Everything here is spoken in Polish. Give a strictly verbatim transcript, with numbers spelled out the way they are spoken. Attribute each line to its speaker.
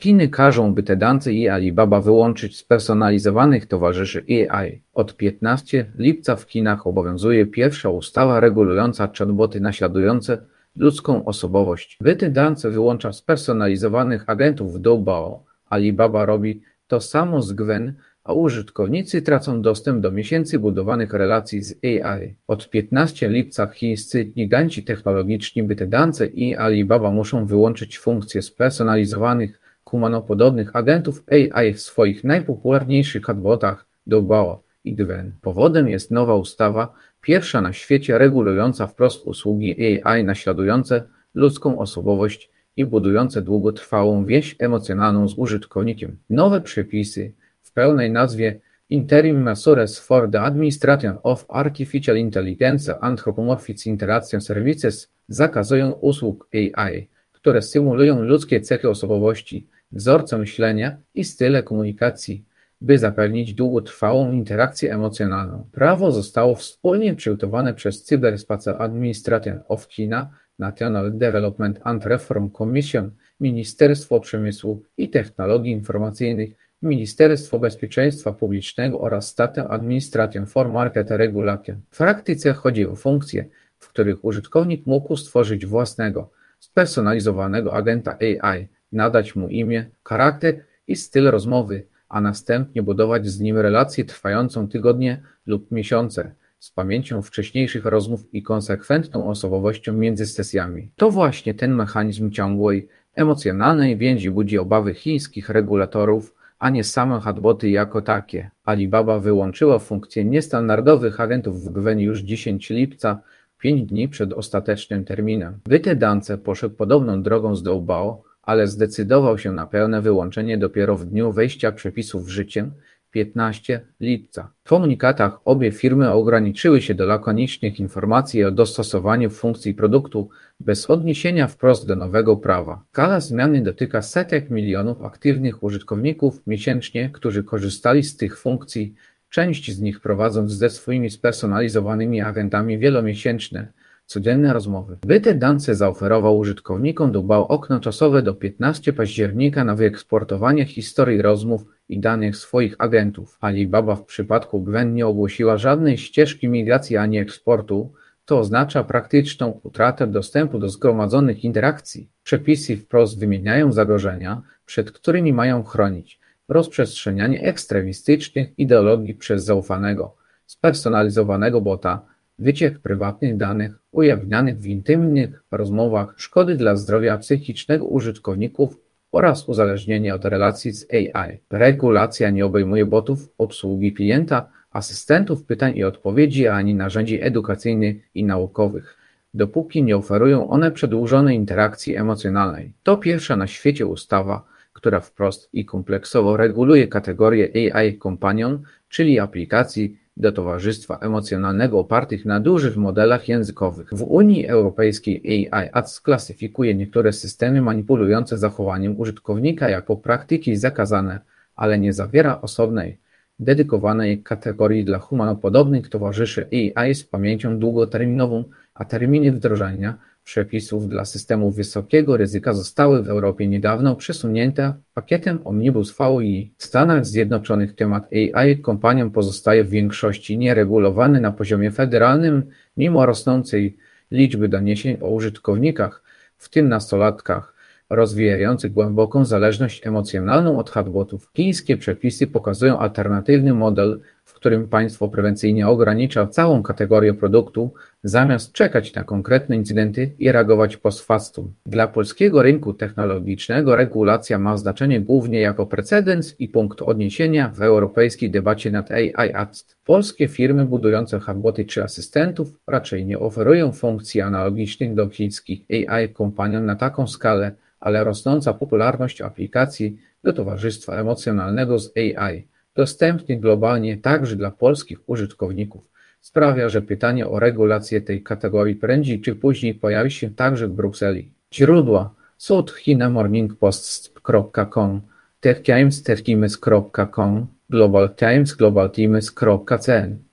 Speaker 1: Chiny każą ByteDance i Alibaba wyłączyć spersonalizowanych towarzyszy A I. Od piętnastego lipca w Chinach obowiązuje pierwsza ustawa regulująca chatboty naśladujące ludzką osobowość. ByteDance wyłącza spersonalizowanych agentów w Doubao. Alibaba robi to samo z Gwen, a użytkownicy tracą dostęp do miesięcy budowanych relacji z A I. Od piętnastego lipca chińscy giganci technologiczni ByteDance i Alibaba muszą wyłączyć funkcję spersonalizowanych humanopodobnych agentów A I w swoich najpopularniejszych chatbotach Doubao i Gwen. Powodem jest nowa ustawa, pierwsza na świecie regulująca wprost usługi A I naśladujące ludzką osobowość i budujące długotrwałą więź emocjonalną z użytkownikiem. Nowe przepisy w pełnej nazwie Interim Measures for the Administration of Artificial Intelligence and Anthropomorphic Interaction Services zakazują usług A I, które symulują ludzkie cechy osobowości, wzorce myślenia i style komunikacji, by zapewnić długotrwałą interakcję emocjonalną. Prawo zostało wspólnie przygotowane przez Cyberspace Administration of China, National Development and Reform Commission, Ministerstwo Przemysłu i Technologii Informacyjnych, Ministerstwo Bezpieczeństwa Publicznego oraz State Administration for Market Regulation. W praktyce chodzi o funkcje, w których użytkownik mógł stworzyć własnego, spersonalizowanego agenta A I, nadać mu imię, charakter i styl rozmowy, a następnie budować z nim relację trwającą tygodnie lub miesiące, z pamięcią wcześniejszych rozmów i konsekwentną osobowością między sesjami. To właśnie ten mechanizm ciągłej, emocjonalnej więzi budzi obawy chińskich regulatorów, a nie same chatboty jako takie. Alibaba wyłączyła funkcję niestandardowych agentów w Gwen już dziesiątego lipca, pięć dni przed ostatecznym terminem. ByteDance poszedł podobną drogą z Doubao, ale zdecydował się na pełne wyłączenie dopiero w dniu wejścia przepisów w życie, piętnastego lipca. W komunikatach obie firmy ograniczyły się do lakonicznych informacji o dostosowaniu funkcji produktu bez odniesienia wprost do nowego prawa. Skala zmiany dotyka setek milionów aktywnych użytkowników miesięcznie, którzy korzystali z tych funkcji, część z nich prowadząc ze swoimi spersonalizowanymi agentami wielomiesięczne, codzienne rozmowy. ByteDance zaoferował użytkownikom Doubao okno czasowe do piętnastego października na wyeksportowanie historii rozmów i danych swoich agentów. Alibaba w przypadku Gwen nie ogłosiła żadnej ścieżki migracji ani eksportu, to oznacza praktyczną utratę dostępu do zgromadzonych interakcji. Przepisy wprost wymieniają zagrożenia, przed którymi mają chronić: rozprzestrzenianie ekstremistycznych ideologii przez zaufanego, spersonalizowanego bota, wyciek prywatnych danych ujawnianych w intymnych rozmowach, szkody dla zdrowia psychicznego użytkowników oraz uzależnienie od relacji z A I. Regulacja nie obejmuje botów, obsługi klienta, asystentów pytań i odpowiedzi, ani narzędzi edukacyjnych i naukowych, dopóki nie oferują one przedłużonej interakcji emocjonalnej. To pierwsza na świecie ustawa, która wprost i kompleksowo reguluje kategorię A I Companion, czyli aplikacji do towarzystwa emocjonalnego opartych na dużych modelach językowych. W Unii Europejskiej A I Act klasyfikuje niektóre systemy manipulujące zachowaniem użytkownika jako praktyki zakazane, ale nie zawiera osobnej, dedykowanej kategorii dla humanopodobnych towarzyszy A I z pamięcią długoterminową, a terminy wdrożenia przepisów dla systemów wysokiego ryzyka zostały w Europie niedawno przesunięte pakietem Omnibus V I. W Stanach Zjednoczonych temat A I Companion pozostaje w większości nieregulowany na poziomie federalnym, mimo rosnącej liczby doniesień o użytkownikach, w tym nastolatkach, rozwijających głęboką zależność emocjonalną od chatbotów. Chińskie przepisy pokazują alternatywny model, w którym państwo prewencyjnie ogranicza całą kategorię produktu, zamiast czekać na konkretne incydenty i reagować post factum. Dla polskiego rynku technologicznego regulacja ma znaczenie głównie jako precedens i punkt odniesienia w europejskiej debacie nad A I Act. Polskie firmy budujące chatboty czy asystentów raczej nie oferują funkcji analogicznych do chińskich A I Companion na taką skalę, ale rosnąca popularność aplikacji do towarzystwa emocjonalnego z A I, dostępnych globalnie także dla polskich użytkowników, sprawia, że pytanie o regulację tej kategorii prędzej czy później pojawi się także w Brukseli. Źródła: South China Morning Post kropka com, techtimes techtimes kropka com, Global Times globaltimes kropka cn.